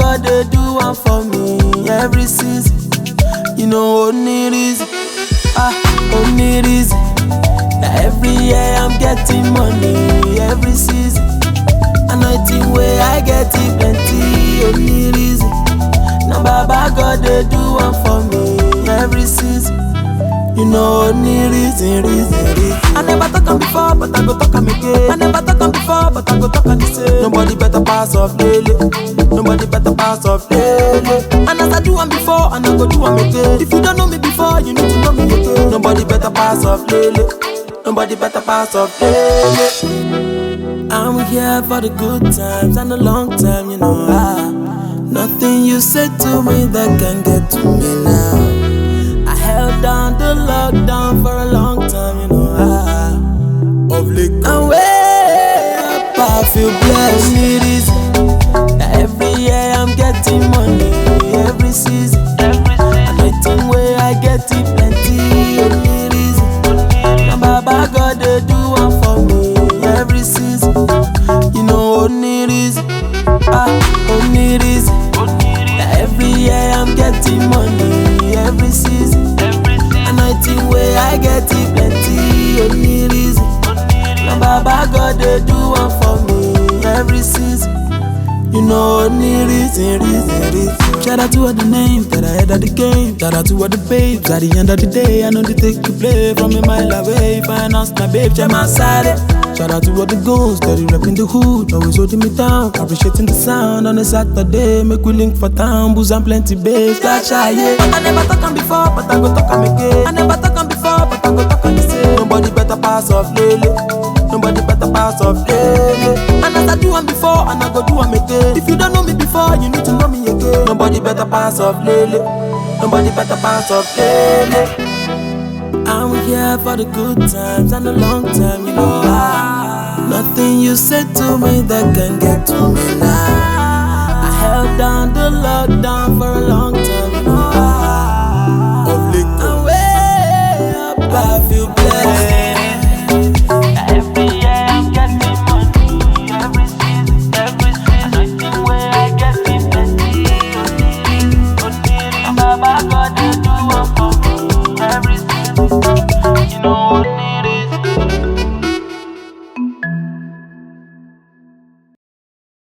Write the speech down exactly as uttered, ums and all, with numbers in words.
God they do one for me every season. You know only reason, ah, only reason. That every year I'm getting money every season. Anointing way I get it plenty, only reason. Now Baba God they do one for me every season. You know only reason, reason, reason. I never talk on before, but I go talk on again. I never talk on before, but I go talk on the same. Nobody better pass off Lele. Nobody better pass off Lele. And as I do one before, and I go do one again. If you don't know me before, you need to know me again. Nobody better pass off Lele. Nobody better pass off Lele. I'm here for the good times and the long time, you know. Ah, nothing you say to me that can get to me now. I held down the lockdown for a long time, you know. Ah, of late, and way up, I feel blessed. Only reason that every year I'm getting money every season. Anointing way I get it plenty. Only reason. Now Baba God they do one for me every season. You know only reason, ah, only reason. That every year I'm getting money every season. Anointing way I get it plenty, only reason. Now Baba God they do one for me every season. You know only reason, reason, reason. Shout out to all the names that I had at the game. Shout out to all the babes at the end of the day. I know they take you play from a mile away. Finance my babe, check my side. Shout out to all the goons that you repping the hood, always holding me down, appreciating the sound on a Saturday. Make we link for town, booze and plenty babes. That's shy, yeah. But I never talk on before, but I go talk on again. I never talk on before, but I go talk on the same. Nobody better pass off Lele. Nobody better pass off Lele. And as I do one before, and I go do one again. If you don't know me before, you need to know me again. Nobody better pass off Lele. Nobody better pass off Lele. I'm here for the good times and the long time, you know. Ah, nothing you said to me that can get to me now. I held down the lockdown for a long